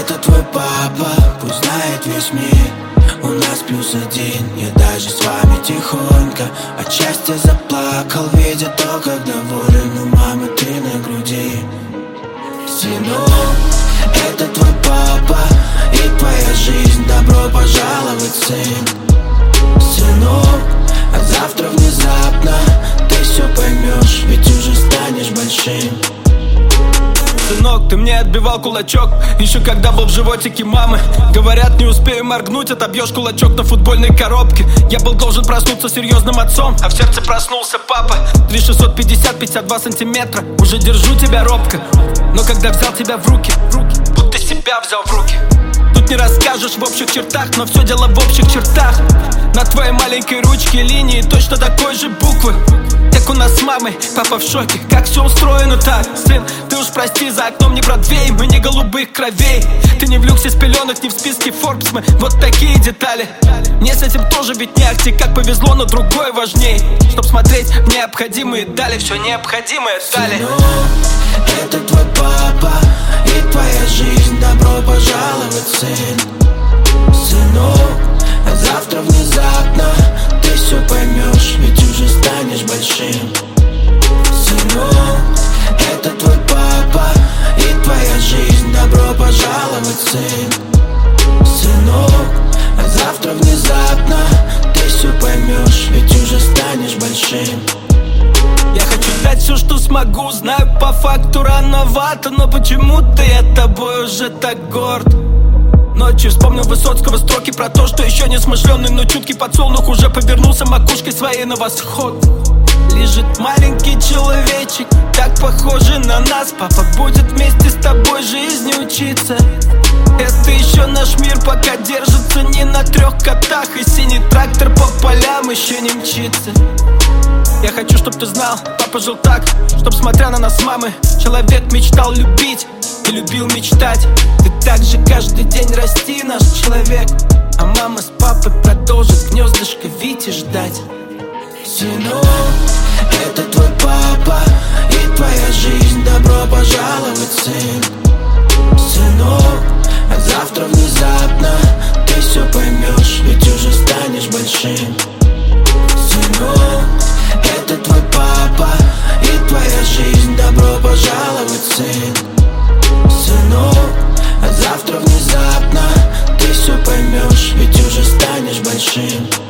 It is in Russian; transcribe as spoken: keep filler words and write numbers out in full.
Это твой папа, пусть знает весь мир. У нас плюс один, я даже с вами тихонько от счастья заплакал, видя то, как доволен у мамы ты на груди. Сынок, это твой папа и твоя жизнь, добро пожаловать, сын. Сынок, а завтра внезапно ты все поймешь, ведь уже станешь большим. Сынок, ты мне отбивал кулачок, еще когда был в животике мамы. Говорят, не успею моргнуть, отобьешь кулачок на футбольной коробке. Я был должен проснуться серьезным отцом, а в сердце проснулся папа. Три шестьсот пятьдесят, пятьдесят два сантиметра, уже держу тебя робко. Но когда взял тебя в руки, будто себя взял в руки. Тут не расскажешь в общих чертах, но все дело в общих чертах. На твоей маленькой ручке линии точно такой же буквы, как у нас с мамой. Папа в шоке, как все устроено так. Сын, ты уж прости, за окном не Бродвей, мы не голубых кровей. Ты не в люксе с пеленок, не в списке Forbes, мы вот такие детали. Мне с этим тоже ведь не ахти, как повезло, но другое важней. Чтоб смотреть в необходимые дали, все необходимое дали. Сынок, это твой папа и твоя жизнь, добро пожаловать, сын. Сынок, а завтра внезапно ты все поймешь, ведь уже станешь большим. Сынок, это твой папа и твоя жизнь, добро пожаловать, сын. Сынок, а завтра внезапно ты все поймешь, ведь уже станешь большим. Я хочу дать все, что смогу, знаю по факту рановато, но почему-то я тобой уже так горд. Ночью вспомнил Высоцкого строки про то, что еще не смышленый, но чуткий подсолнух уже повернулся макушкой своей на восход. Лежит маленький человечек, так похожий на нас. Папа будет вместе с тобой жизни учиться. Это еще наш мир пока держится не на трех котах, и синий трактор по полям еще не мчится. Я хочу, чтоб ты знал, папа жил так, чтоб, смотря на нас с мамой, человек мечтал любить и любил мечтать. Ты так же каждый день расти, наш человек, а мама с папой продолжит гнездышко Вити ждать. Сынок, это твой папа и твоя жизнь, добро пожаловать, сын. Сынок, а завтра внезапно ты все поймешь, ведь уже станешь большим. Сынок, это твой папа и твоя жизнь, добро пожаловать, сын. Сынок, а завтра внезапно ты все поймешь, ведь уже станешь большим.